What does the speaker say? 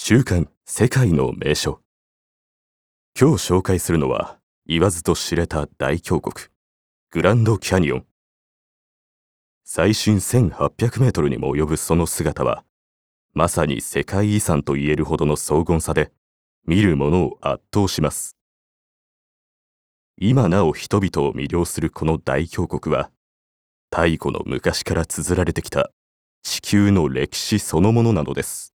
週刊世界の名所。今日紹介するのは言わずと知れた大峡谷グランドキャニオン。最深1800メートルにも及ぶその姿はまさに世界遺産と言えるほどの荘厳さで見る者を圧倒します。今なお人々を魅了するこの大峡谷は太古の昔から綴られてきた地球の歴史そのものなのです。